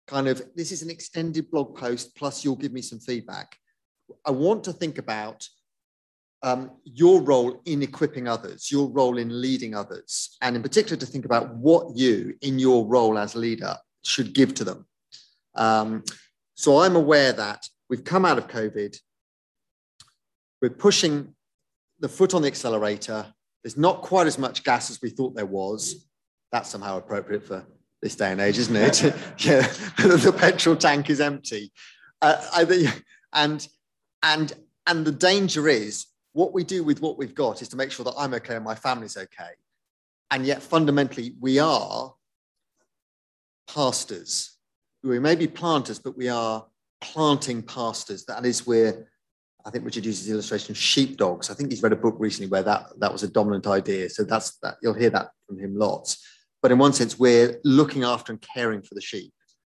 kind of, this is an extended blog post, plus you'll give me some feedback. I want to think about your role in equipping others, your role in leading others, and in particular to think about what you, in your role as leader, should give to them. So I'm aware that we've come out of COVID, we're pushing the foot on the accelerator, there's not quite as much gas as we thought there was. That's somehow appropriate for this day and age, isn't it? Yeah, the petrol tank is empty. I think, and the danger is, what we do with what we've got is to make sure that I'm okay and my family's okay. And yet fundamentally, we are pastors. We may be planters, but we are planting pastors. That is where, I think Richard uses the illustration of sheepdogs. I think he's read a book recently where that was a dominant idea. So that's that, you'll hear that from him lots. But in one sense, we're looking after and caring for the sheep.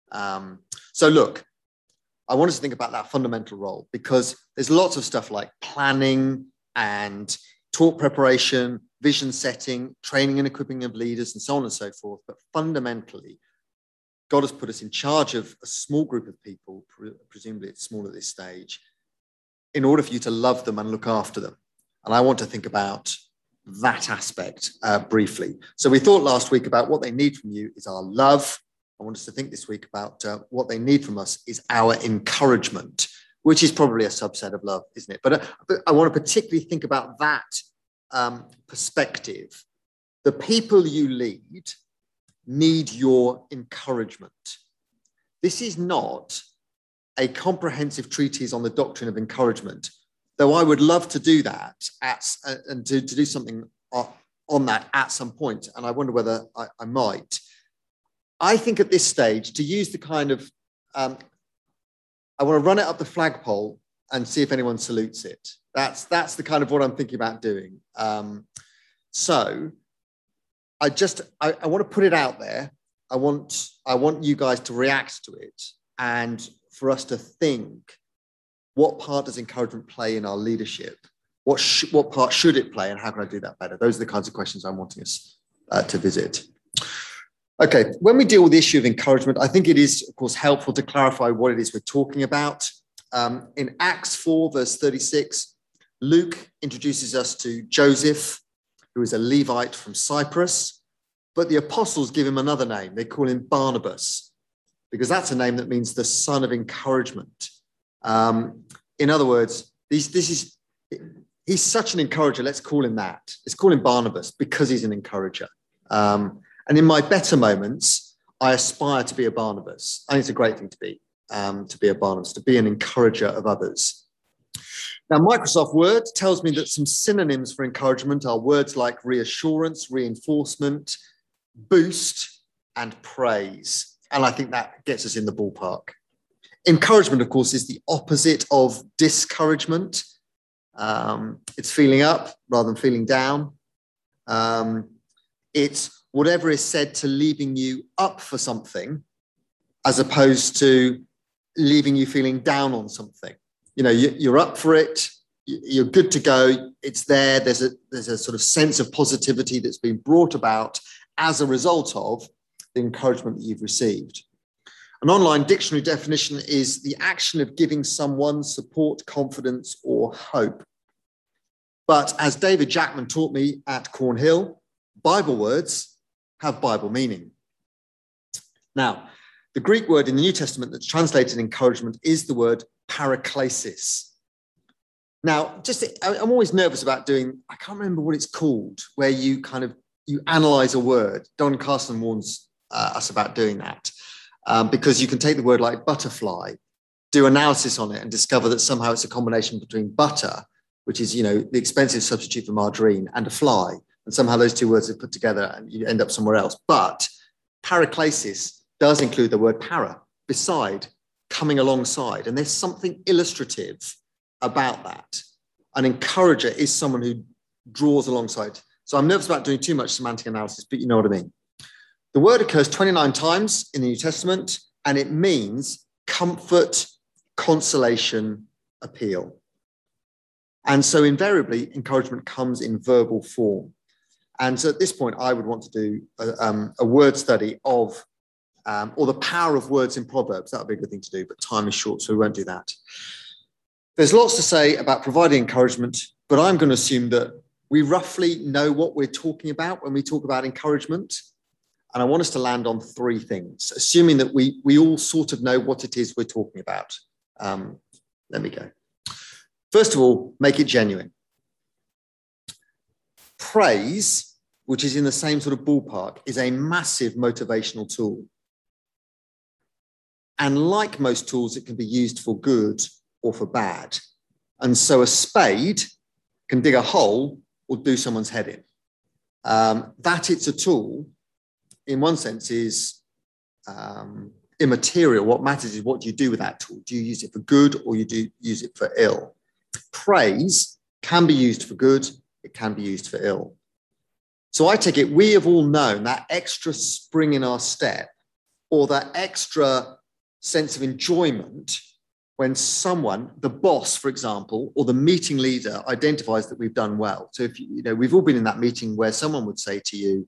So look, I want us to think about that fundamental role, because there's lots of stuff like planning and talk preparation, vision setting, training and equipping of leaders, and so on and so forth. But fundamentally, God has put us in charge of a small group of people, presumably it's small at this stage, in order for you to love them and look after them. And I want to think about that aspect briefly. So we thought last week about what they need from you is our love. I want us to think this week about what they need from us is our encouragement, which is probably a subset of love, isn't it? But I want to particularly think about that perspective. The people you lead need your encouragement. This is not a comprehensive treatise on the doctrine of encouragement, though I would love to do that and to do something on that at some point, and I wonder whether I might. I think at this stage, to use the kind of, I want to run it up the flagpole and see if anyone salutes it. That's the kind of what I'm thinking about doing. So I want to put it out there. I want you guys to react to it, and for us to think, what part does encouragement play in our leadership? What part should it play, and how can I do that better? Those are the kinds of questions I'm wanting us to visit. Okay, when we deal with the issue of encouragement, I think it is, of course, helpful to clarify what it is we're talking about. In Acts 4, verse 36, Luke introduces us to Joseph, who is a Levite from Cyprus, but the apostles give him another name. They call him Barnabas, because that's a name that means the son of encouragement. In other words, he's such an encourager. Let's call him that. Let's call him Barnabas because he's an encourager. And in my better moments, I aspire to be a Barnabas. I think it's a great thing to be a Barnabas, to be an encourager of others. Now, Microsoft Word tells me that some synonyms for encouragement are words like reassurance, reinforcement, boost, and praise. And I think that gets us in the ballpark. Encouragement, of course, is the opposite of discouragement. It's feeling up rather than feeling down. It's whatever is said to leaving you up for something, as opposed to leaving you feeling down on something. You know, you're up for it. You're good to go. It's there. There's a sort of sense of positivity that's been brought about as a result of the encouragement that you've received. An online dictionary definition is the action of giving someone support, confidence, or hope. But as David Jackman taught me at Cornhill, Bible words have Bible meaning. Now, the Greek word in the New Testament that's translated encouragement is the word paraklesis. Now, I'm always nervous about doing, I can't remember what it's called, where you analyze a word. Don Carson warns us about doing that, because you can take the word like butterfly, do analysis on it, and discover that somehow it's a combination between butter, which is, the expensive substitute for margarine, and a fly. And somehow those two words are put together and you end up somewhere else. But paraklesis does include the word para, beside, coming alongside. And there's something illustrative about that. An encourager is someone who draws alongside. So I'm nervous about doing too much semantic analysis, but you know what I mean. The word occurs 29 times in the New Testament, and it means comfort, consolation, appeal. And so invariably, encouragement comes in verbal form. And so at this point, I would want to do a word study of or the power of words in Proverbs. That would be a good thing to do, but time is short, so we won't do that. There's lots to say about providing encouragement, but I'm going to assume that we roughly know what we're talking about when we talk about encouragement. And I want us to land on three things, assuming that we all sort of know what it is we're talking about. Let me go. First of all, make it genuine. Praise, which is in the same sort of ballpark, is a massive motivational tool. And like most tools, it can be used for good or for bad. And so a spade can dig a hole or do someone's head in. That it's a tool, in one sense, is immaterial. What matters is what do you do with that tool? Do you use it for good or you do use it for ill? Praise can be used for good, it can be used for ill. So I take it we have all known that extra spring in our step or that extra sense of enjoyment when someone, the boss, for example, or the meeting leader identifies that we've done well. So if you know, we've all been in that meeting where someone would say to you,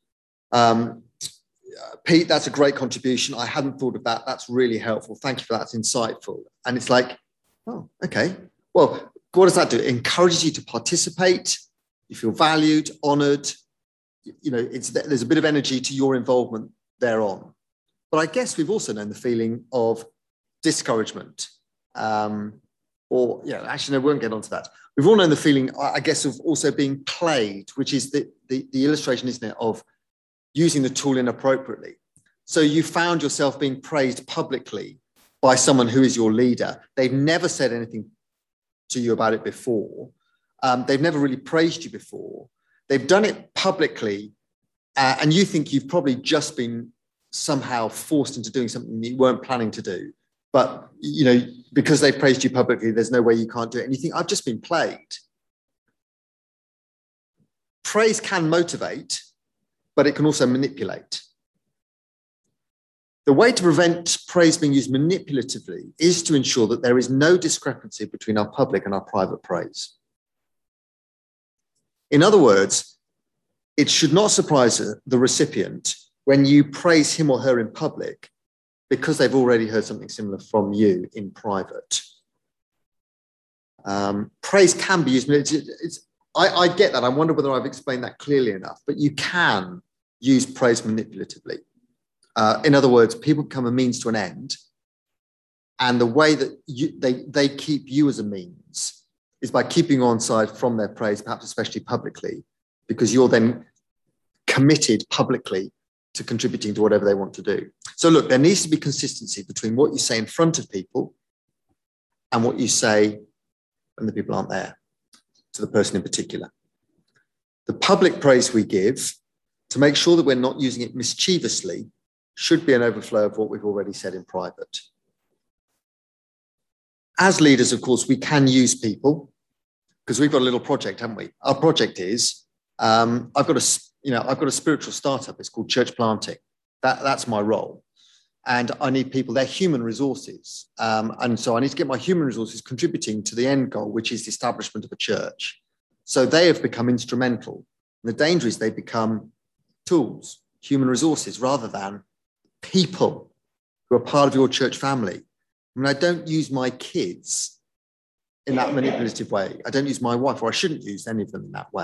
Pete, that's a great contribution. I hadn't thought of that. That's really helpful. Thank you for that. It's insightful. And it's like, oh, okay. Well, what does that do? It encourages you to participate. You feel valued, honored. You know, there's a bit of energy to your involvement thereon. But I guess we've also known the feeling of discouragement. Or, yeah, actually, no, we won't get onto that. We've all known the feeling, I guess, of also being played, which is the illustration, isn't it, of using the tool inappropriately. So you found yourself being praised publicly by someone who is your leader. They've never said anything to you about it before. They've never really praised you before. They've done it publicly, and you think you've probably just been somehow forced into doing something you weren't planning to do. But, you know, because they've praised you publicly, there's no way you can't do it. And you think, I've just been played. Praise can motivate, but it can also manipulate. The way to prevent praise being used manipulatively is to ensure that there is no discrepancy between our public and our private praise. In other words, it should not surprise the recipient when you praise him or her in public because they've already heard something similar from you in private. Praise can be used. I get that. I wonder whether I've explained that clearly enough, but you can use praise manipulatively. In other words, people become a means to an end. And the way that they keep you as a means is by keeping you on side from their praise, perhaps especially publicly, because you're then committed publicly to contributing to whatever they want to do. So look, there needs to be consistency between what you say in front of people and what you say when the people aren't there, to the person in particular. The public praise we give, to make sure that we're not using it mischievously, should be an overflow of what we've already said in private. As leaders, of course, we can use people because we've got a little project, haven't we? Our project is, I've got a spiritual startup. It's called Church Planting. That's my role. And I need people, they're human resources. And so I need to get my human resources contributing to the end goal, which is the establishment of a church. So they have become instrumental. And the danger is they become tools, human resources, rather than people who are part of your church family. I mean, I don't use my kids in that manipulative way. I don't use my wife, or I shouldn't use any of them in that way.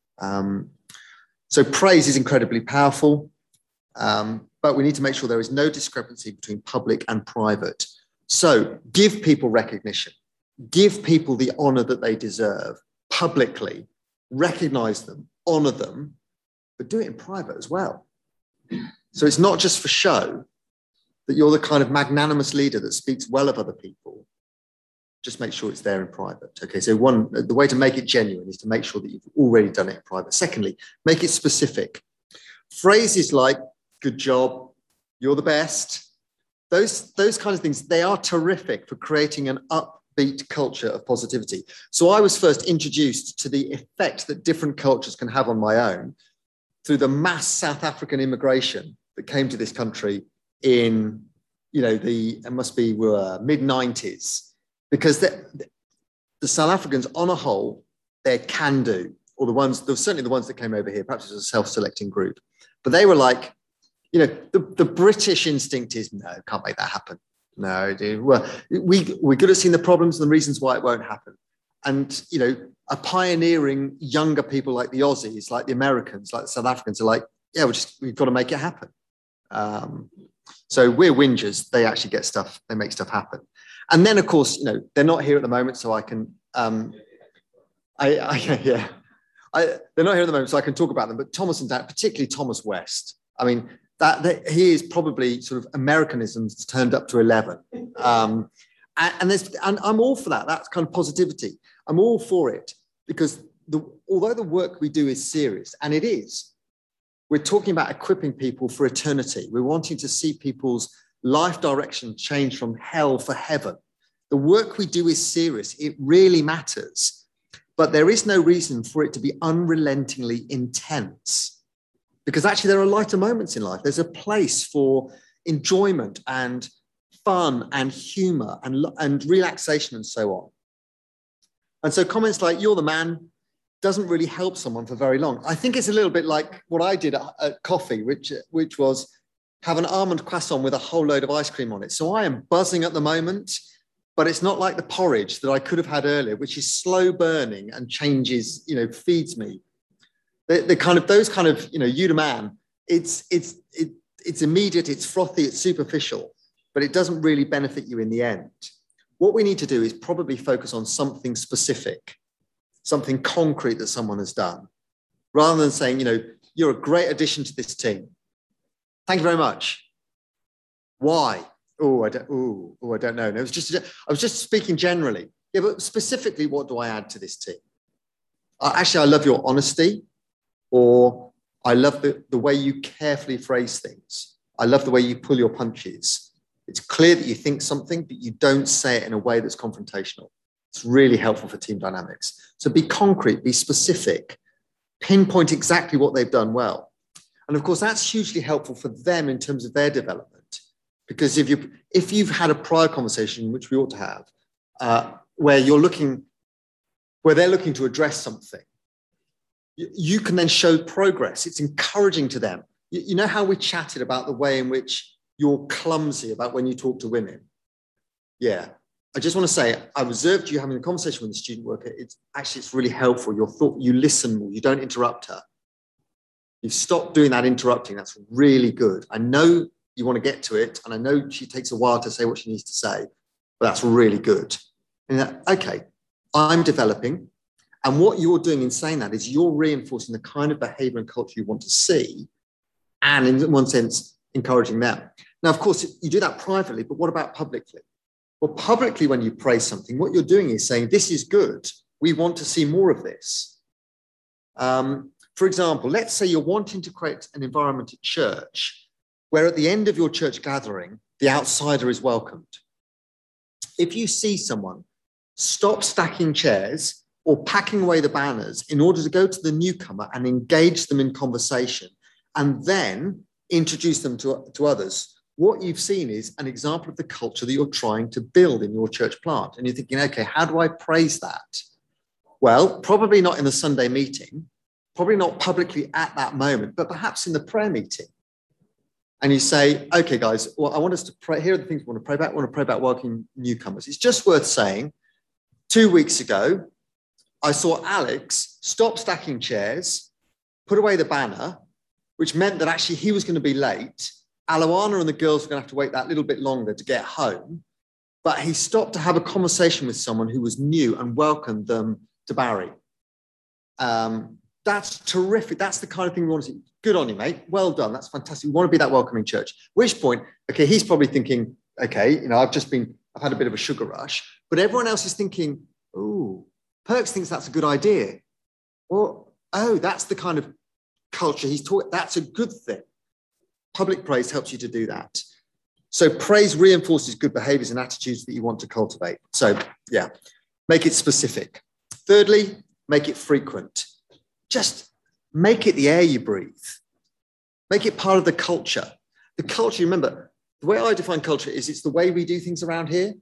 So praise is incredibly powerful, but we need to make sure there is no discrepancy between public and private. So give people recognition, give people the honor that they deserve publicly, recognize them, honor them, but do it in private as well. So it's not just for show that you're the kind of magnanimous leader that speaks well of other people. Just make sure it's there in private. Okay, so the way to make it genuine is to make sure that you've already done it in private. Secondly, make it specific. Phrases like, good job, you're the best, those kinds of things, they are terrific for creating an upbeat culture of positivity. So I was first introduced to the effect that different cultures can have on my own through the mass South African immigration that came to this country in, it must be mid-90s. Because the South Africans, on a whole, they're can-do, or certainly the ones that came over here, perhaps it was a self-selecting group, but they were like, the British instinct is, no, can't make that happen. No, dude. Well, we're good at seeing the problems and the reasons why it won't happen. And, a pioneering younger people like the Aussies, like the Americans, like the South Africans are like, yeah, we've got to make it happen. So we're whingers. They actually get stuff. They make stuff happen. And then, of course, they're not here at the moment, so I can, they're not here at the moment, so I can talk about them. But Thomas and Dan, particularly Thomas West, I mean, that he is probably sort of Americanisms turned up to 11. And I'm all for that. That's kind of positivity. I'm all for it because although the work we do is serious, and it is, we're talking about equipping people for eternity. We're wanting to see people's life direction change from hell for heaven. The work we do is serious. It really matters. But there is no reason for it to be unrelentingly intense, because actually there are lighter moments in life. There's a place for enjoyment and fun and humor and relaxation and so on. And so comments like, you're the man, doesn't really help someone for very long. I think it's a little bit like what I did at coffee, which was have an almond croissant with a whole load of ice cream on it. So I am buzzing at the moment, but it's not like the porridge that I could have had earlier, which is slow burning and changes, feeds me. The kind of, those kind of, you the man, it's immediate, it's frothy, it's superficial, but it doesn't really benefit you in the end. What we need to do is probably focus on something specific, something concrete that someone has done, rather than saying, you're a great addition to this team. Thank you very much. Why? I don't know. No, I was just speaking generally. Yeah, but specifically, what do I add to this team? Actually, I love your honesty, or I love the way you carefully phrase things. I love the way you pull your punches. It's clear that you think something, but you don't say it in a way that's confrontational. It's really helpful for team dynamics. So be concrete, be specific, pinpoint exactly what they've done well. And of course, that's hugely helpful for them in terms of their development. Because if you've had a prior conversation, which we ought to have, where they're looking to address something, you can then show progress. It's encouraging to them. You know how we chatted about the way in which you're clumsy about when you talk to women? Yeah. I just want to say, I've observed you having a conversation with a student worker. It's really helpful. You listen more. You don't interrupt her. You've stopped doing that interrupting. That's really good. I know you want to get to it, and I know she takes a while to say what she needs to say, but that's really good. And okay, I'm developing. And what you're doing in saying that is you're reinforcing the kind of behavior and culture you want to see, and in one sense, encouraging them. Now, of course, you do that privately, but what about publicly? Well, publicly, when you praise something, what you're doing is saying, this is good. We want to see more of this. For example, let's say you're wanting to create an environment at church where at the end of your church gathering, the outsider is welcomed. If you see someone stop stacking chairs or packing away the banners in order to go to the newcomer and engage them in conversation and then introduce them to others, what you've seen is an example of the culture that you're trying to build in your church plant. And you're thinking, okay, how do I praise that? Well, probably not in the Sunday meeting, probably not publicly at that moment, but perhaps in the prayer meeting. And you say, okay, guys, well, I want us to pray. Here are the things we want to pray about. We want to pray about welcoming newcomers. It's just worth saying, 2 weeks ago, I saw Alex stop stacking chairs, put away the banner, which meant that actually he was going to be late. Aloana and the girls were going to have to wait that little bit longer to get home. But he stopped to have a conversation with someone who was new and welcomed them to Barry. That's terrific. That's the kind of thing we want to see. Good on you, mate. Well done. That's fantastic. We want to be that welcoming church. At which point, okay, he's probably thinking, okay, I've had a bit of a sugar rush. But everyone else is thinking, oh, Perks thinks that's a good idea. Well, oh, that's the kind of culture he's taught. That's a good thing. Public praise helps you to do that. So praise reinforces good behaviors and attitudes that you want to cultivate. So yeah, make it specific. Thirdly, make it frequent. Just make it the air you breathe. Make it part of the culture. The culture, remember, the way I define culture is it's the way we do things around here.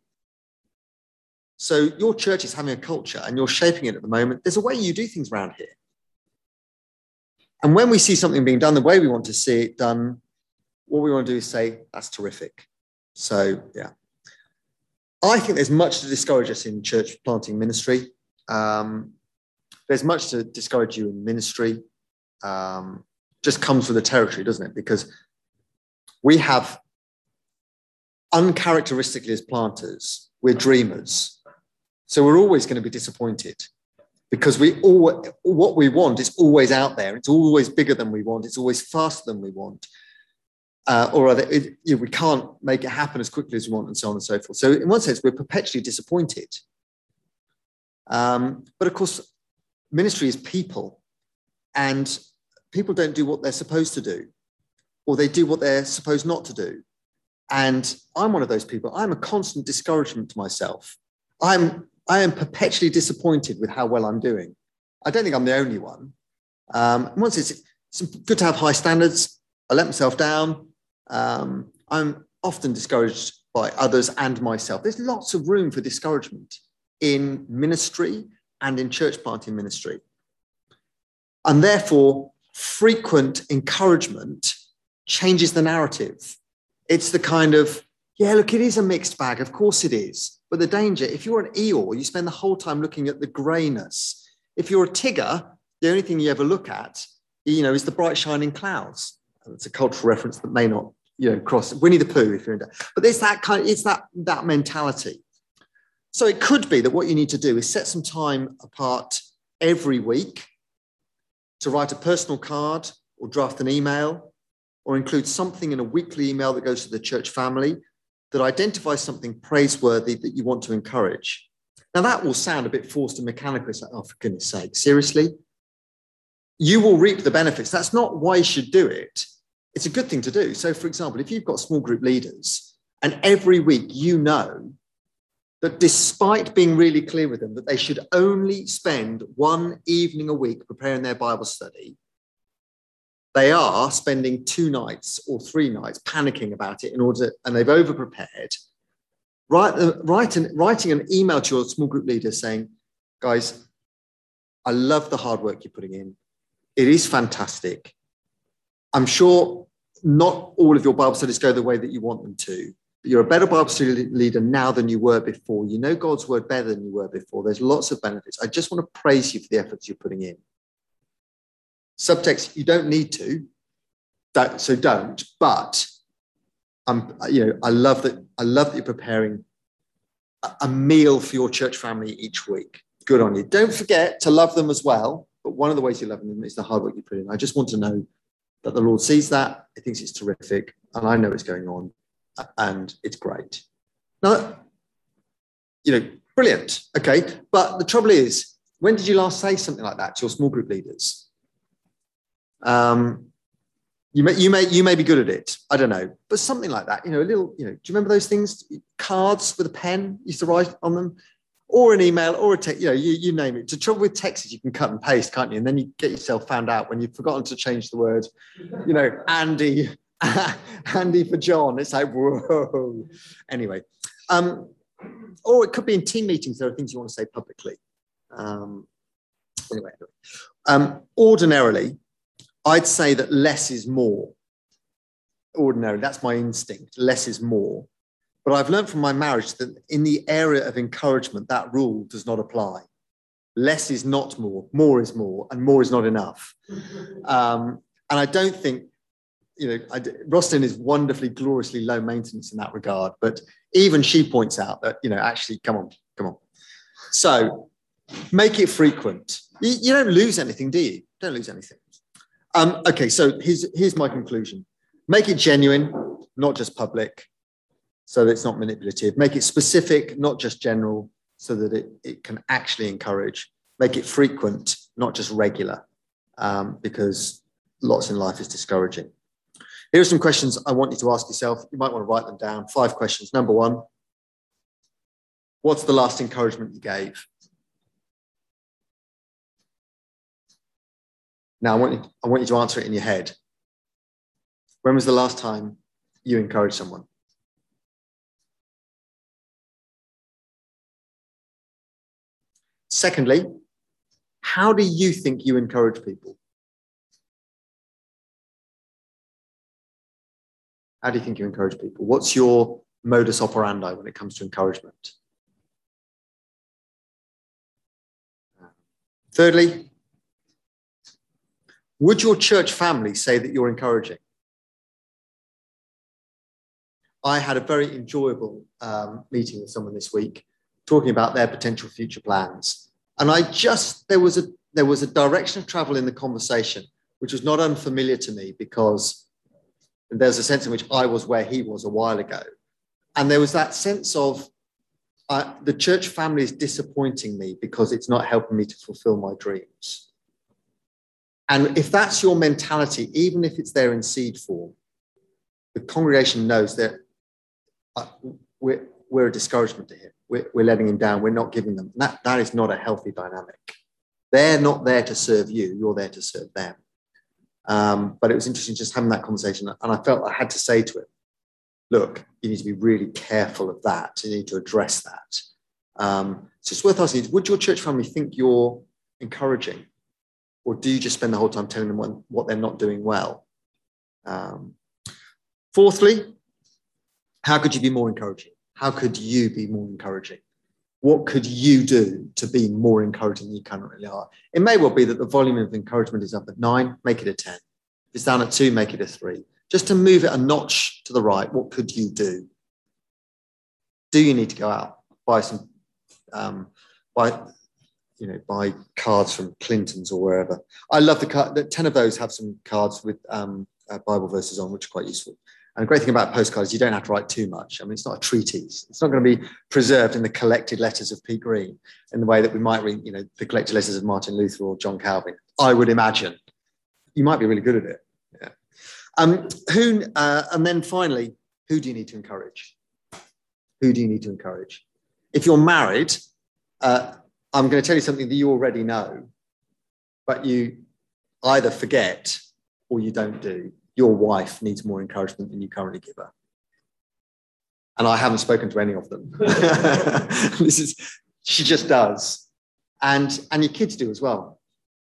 So your church is having a culture and you're shaping it at the moment. There's a way you do things around here. And when we see something being done the way we want to see it done, what we want to do is say, that's terrific. So, yeah. I think there's much to discourage us in church planting ministry. There's much to discourage you in ministry. Just comes with the territory, doesn't it? Because we have, uncharacteristically as planters, we're dreamers. So we're always going to be disappointed because what we want is always out there. It's always bigger than we want. It's always faster than we want. We can't make it happen as quickly as we want, and so on and so forth. So in one sense, we're perpetually disappointed. But of course, ministry is people, and people don't do what they're supposed to do, or they do what they're supposed not to do. And I'm one of those people. I'm a constant discouragement to myself. I am perpetually disappointed with how well I'm doing. I don't think I'm the only one. Once it's good to have high standards. I let myself down. I'm often discouraged by others and myself. There's lots of room for discouragement in ministry and in church planting ministry. And therefore, frequent encouragement changes the narrative. It's the kind of, yeah, look, it is a mixed bag. Of course it is. But the danger, if you're an Eeyore, you spend the whole time looking at the greyness. If you're a Tigger, the only thing you ever look at, is the bright shining clouds. It's a cultural reference that may not, cross Winnie the Pooh if you're into. But it's that mentality. So it could be that what you need to do is set some time apart every week to write a personal card or draft an email or include something in a weekly email that goes to the church family that identifies something praiseworthy that you want to encourage. Now, that will sound a bit forced and mechanical. It's like, oh, for goodness sake, seriously? You will reap the benefits. That's not why you should do it. It's a good thing to do. So, for example, if you've got small group leaders and every week you know that despite being really clear with them that they should only spend one evening a week preparing their Bible study, they are spending 2 nights or 3 nights panicking about it and they've over-prepared. Writing an email to your small group leader saying, guys, I love the hard work you're putting in. It is fantastic. I'm sure not all of your Bible studies go the way that you want them to, but you're a better Bible study leader now than you were before. You know God's word better than you were before. There's lots of benefits. I just want to praise you for the efforts you're putting in. Subtext, you don't need to, so don't. But I love that you're preparing a meal for your church family each week. Good on you. Don't forget to love them as well. But one of the ways you love them is the hard work you put in. I just want to know that the Lord sees that. He thinks it's terrific, and I know it's going on, and it's great. Now, brilliant. Okay, but the trouble is, when did you last say something like that to your small group leaders? You may be good at it. I don't know, but something like that. A little. Do you remember those things? Cards with a pen, used to write on them, or an email, or a text. You name it. The trouble with texts is you can cut and paste, can't you? And then you get yourself found out when you've forgotten to change the word. Andy, Andy for John. It's like whoa. Anyway, or it could be in team meetings. There are things you want to say publicly. Ordinarily, I'd say that less is more. Ordinarily, that's my instinct. Less is more. But I've learned from my marriage that in the area of encouragement, that rule does not apply. Less is not more. More is more, and more is not enough. And I don't think, Rosalind is wonderfully, gloriously low maintenance in that regard. But even she points out that, actually, come on. So make it frequent. You don't lose anything, do you? Don't lose anything. Okay, so here's my conclusion. Make it genuine, not just public, so that it's not manipulative. Make it specific, not just general, so that it can actually encourage. Make it frequent, not just regular, because lots in life is discouraging. Here are some questions I want you to ask yourself. You might want to write them down. 5 questions. Number 1, what's the last encouragement you gave? Now, I want you to answer it in your head. When was the last time you encouraged someone? Secondly, how do you think you encourage people? How do you think you encourage people? What's your modus operandi when it comes to encouragement? Thirdly, would your church family say that you're encouraging? I had a very enjoyable meeting with someone this week talking about their potential future plans. And there was a direction of travel in the conversation, which was not unfamiliar to me, because there's a sense in which I was where he was a while ago. And there was that sense of the church family is disappointing me because it's not helping me to fulfill my dreams. And if that's your mentality, even if it's there in seed form, the congregation knows that we're a discouragement to him. We're letting him down. We're not giving them. That is not a healthy dynamic. They're not there to serve you. You're there to serve them. But it was interesting just having that conversation. And I felt I had to say to him, look, you need to be really careful of that. You need to address that. So it's worth asking, would your church family think you're encouraging? Or do you just spend the whole time telling them what they're not doing well? Fourthly, how could you be more encouraging? How could you be more encouraging? What could you do to be more encouraging than you currently are? It may well be that the volume of encouragement is up at 9, make it a 10. If it's down at 2, make it a 3. Just to move it a notch to the right, what could you do? Do you need to go out, buy some, buy cards from Clinton's or wherever? I love the card. 10 of those have some cards with Bible verses on, which are quite useful. And the great thing about postcards, you don't have to write too much. I mean, it's not a treatise. It's not going to be preserved in the collected letters of Pete Green in the way that we might read, the collected letters of Martin Luther or John Calvin. I would imagine. You might be really good at it. Yeah. And then finally, who do you need to encourage? Who do you need to encourage? If you're married, I'm going to tell you something that you already know, but you either forget or you don't do. Your wife needs more encouragement than you currently give her. And I haven't spoken to any of them. She just does. And your kids do as well.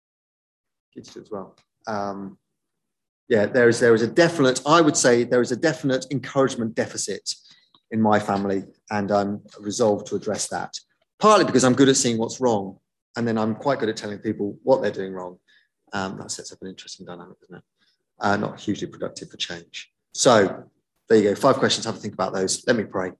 There is a definite, I would say there is a definite encouragement deficit in my family, and I'm resolved to address that. Partly because I'm good at seeing what's wrong, and then I'm quite good at telling people what they're doing wrong. That sets up an interesting dynamic, doesn't it? Not hugely productive for change. So there you go. 5 questions. Have a think about those. Let me pray.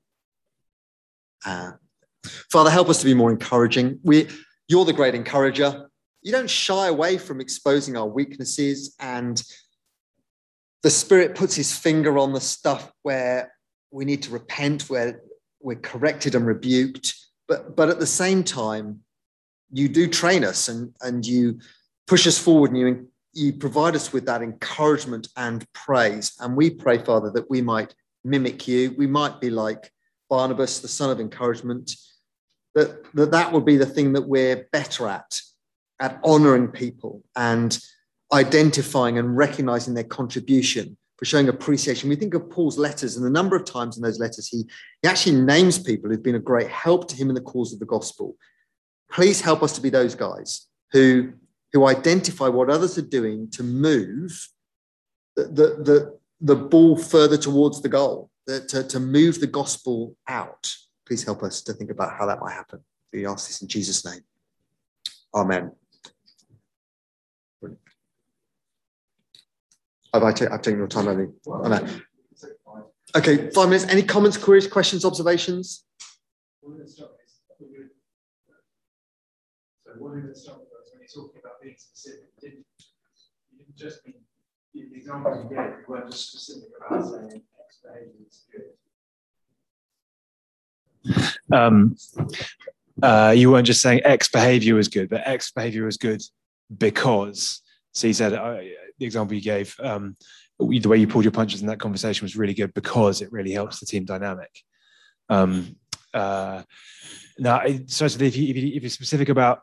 Father, help us to be more encouraging. You're the great encourager. You don't shy away from exposing our weaknesses, and the Spirit puts his finger on the stuff where we need to repent, where we're corrected and rebuked. But at the same time, you do train us and you push us forward, and you provide us with that encouragement and praise. And we pray, Father, that we might mimic you. We might be like Barnabas, the son of encouragement, that would be the thing that we're better at honoring people and identifying and recognizing their contribution, for showing appreciation. We think of Paul's letters, and the number of times in those letters he actually names people who've been a great help to him in the cause of the gospel. Please help us to be those guys who identify what others are doing to move the ball further towards the goal, to move the gospel out. Please help us to think about how that might happen. We ask this in Jesus' name. Amen. I've taken your time, Andy. Okay, 5 minutes. Any comments, queries, questions, observations? So one of the stuff was when you're talking about being specific, you didn't just mean the example you gave, you weren't just specific about saying X behavior is good. You weren't just saying X behavior was good, but X behavior was good because. So you said the example you gave, the way you pulled your punches in that conversation was really good because it really helps the team dynamic. Now, so if you're specific about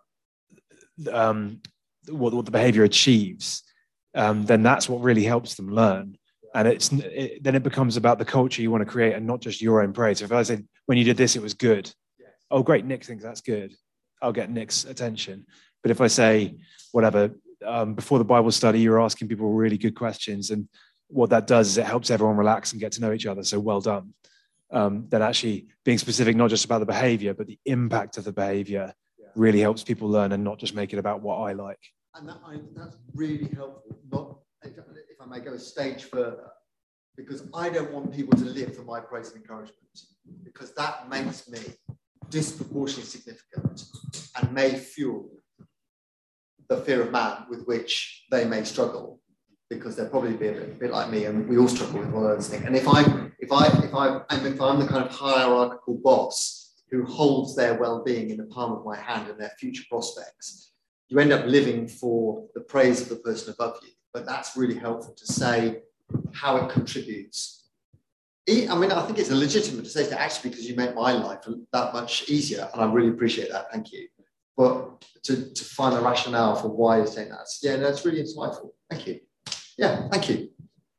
what the behavior achieves, then that's what really helps them learn. And then it becomes about the culture you want to create and not just your own praise. So if I say, when you did this, it was good. Oh, great, Nick thinks that's good. I'll get Nick's attention. But if I say, whatever, before the Bible study, you were asking people really good questions, and what that does is it helps everyone relax and get to know each other. So well done. Then actually being specific, not just about the behavior, but the impact of the behavior really helps people learn and not just make it about what I like. And that's really helpful. Not, if I may go a stage further, because I don't want people to live for my praise and encouragement, because that makes me disproportionately significant and may fuel the fear of man with which they may struggle, because they'll probably be a bit like me, and we all struggle with one of those things. And if I'm the kind of hierarchical boss who holds their well-being in the palm of my hand and their future prospects, you end up living for the praise of the person above you. But that's really helpful to say how it contributes. I mean, I think it's a legitimate to say that actually, because you make my life that much easier, and I really appreciate that. Thank you. But to find a rationale for why you're saying that, yeah, that's really insightful. Thank you. Yeah, thank you.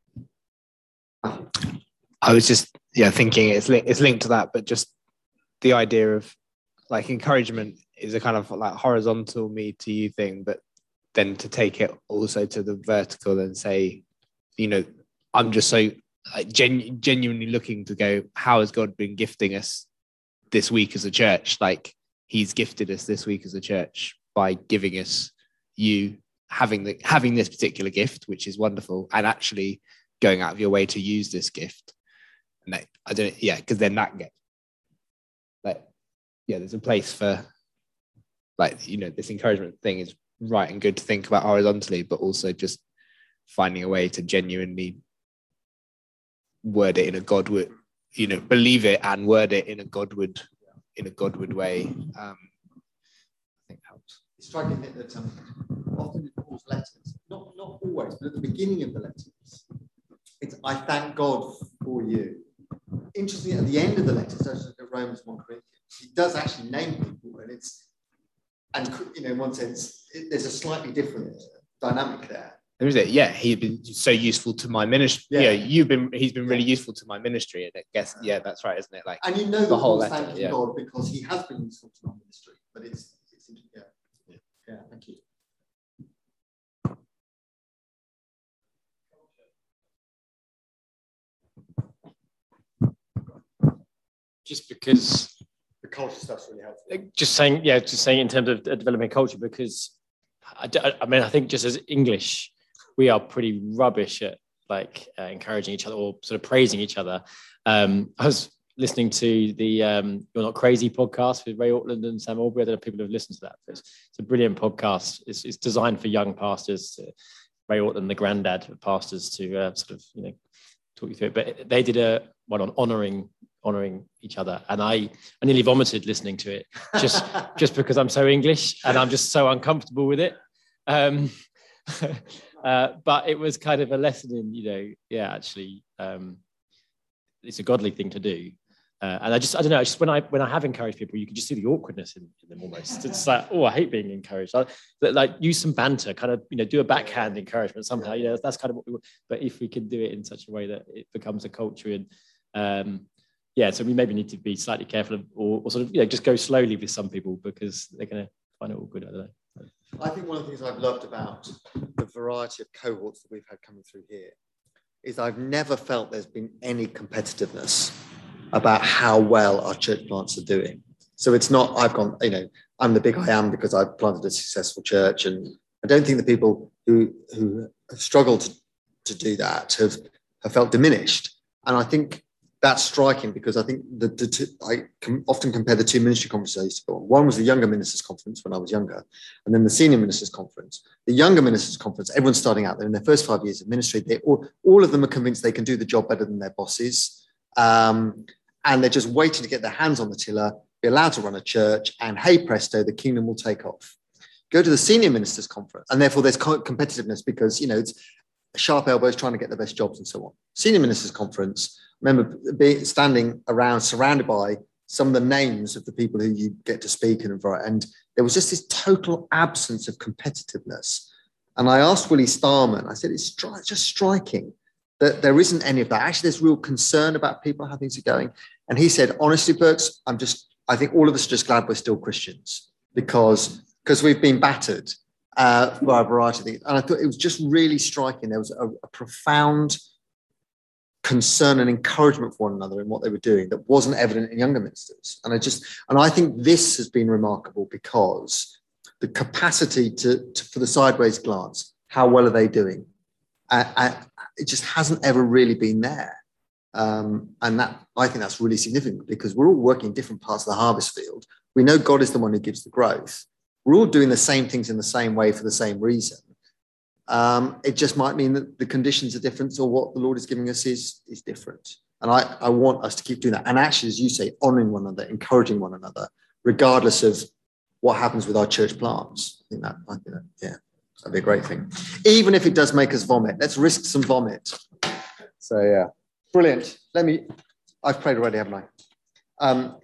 I was just thinking it's linked to that, but just the idea of like encouragement is a kind of like horizontal me to you thing, but then to take it also to the vertical and say, you know, I'm just so genuinely looking to go, how has God been gifting us this week as a church? Like he's gifted us this week as a church by giving us you having this particular gift, which is wonderful, and actually going out of your way to use this gift. And because then that gets like, there's a place for like, you know, this encouragement thing is right and good to think about horizontally, but also just finding a way to genuinely word it in a Godward, you know, believe it and word it in a Godward way. I think helps. It's striking that often in Paul's letters, not always, but at the beginning of the letters, it's I thank God for you. Interestingly, at the end of the letters, such as Romans 1 Corinthians, he does actually name people, and you know, in one sense, there's a slightly different dynamic there. There is it, yeah. He's been so useful to my ministry. Yeah, he's been really useful to my ministry, and I guess that's right, isn't it? Like, and you know the whole letter, thanking God because he has been useful to my ministry, but it's thank you. Just because the culture stuff's really helpful. Just saying in terms of developing culture, because I mean, I think just as English, we are pretty rubbish at like encouraging each other or sort of praising each other. I was listening to the You're Not Crazy podcast with Ray Ortland and Sam Albury. I don't know if people have listened to that, but it's a brilliant podcast. It's designed for young pastors. Ray Ortland, the granddad of pastors, to sort of, you know, talk you through it. But they did one on honouring each other, and I nearly vomited listening to it, just because I'm so English and I'm just so uncomfortable with it. But it was kind of a lesson in, you know, actually, it's a godly thing to do. And I don't know, just when I have encouraged people, you can just see the awkwardness in them almost. It's like, I hate being encouraged. Like use some banter, kind of, you know, do a backhand encouragement somehow. You know, that's kind of what we want. But if we can do it in such a way that it becomes a culture, and so we maybe need to be slightly careful or sort of, you know, just go slowly with some people because they're going to find it all good. I don't know. I think one of the things I've loved about the variety of cohorts that we've had coming through here is I've never felt there's been any competitiveness about how well our church plants are doing. So it's not, I've gone, you know, I'm the big I am because I've planted a successful church. And I don't think the people who have struggled to do that have felt diminished. And I think that's striking because I think I often compare the two ministry conferences I used to go on. One was the Younger Ministers Conference when I was younger, and then the Senior Ministers Conference. The Younger Ministers Conference, everyone's starting out there in their first 5 years of ministry. All of them are convinced they can do the job better than their bosses. And they're just waiting to get their hands on the tiller, be allowed to run a church, and hey presto, the kingdom will take off. Go to the Senior Ministers Conference, and therefore there's competitiveness because, you know, it's sharp elbows trying to get the best jobs and so on. Senior Ministers Conference, remember standing around surrounded by some of the names of the people who you get to speak and there was just this total absence of competitiveness. And I asked Willie Starman, I said, it's just striking that there isn't any of that. Actually, there's real concern about people, how things are going. And he said, honestly, Berks, I think all of us are just glad we're still Christians because we've been battered by a variety of things. And I thought it was just really striking. There was a profound concern and encouragement for one another in what they were doing that wasn't evident in younger ministers. And I think this has been remarkable because the capacity for the sideways glance, how well are they doing? It just hasn't ever really been there. And that, I think that's really significant because we're all working in different parts of the harvest field. We know God is the one who gives the growth. We're all doing the same things in the same way for the same reason. It just might mean that the conditions are different, or what the Lord is giving us is different. And I want us to keep doing that. And actually, as you say, honoring one another, encouraging one another, regardless of what happens with our church plants. I think that yeah, that'd be a great thing. Even if it does make us vomit, let's risk some vomit. So yeah, brilliant. I've prayed already, haven't I?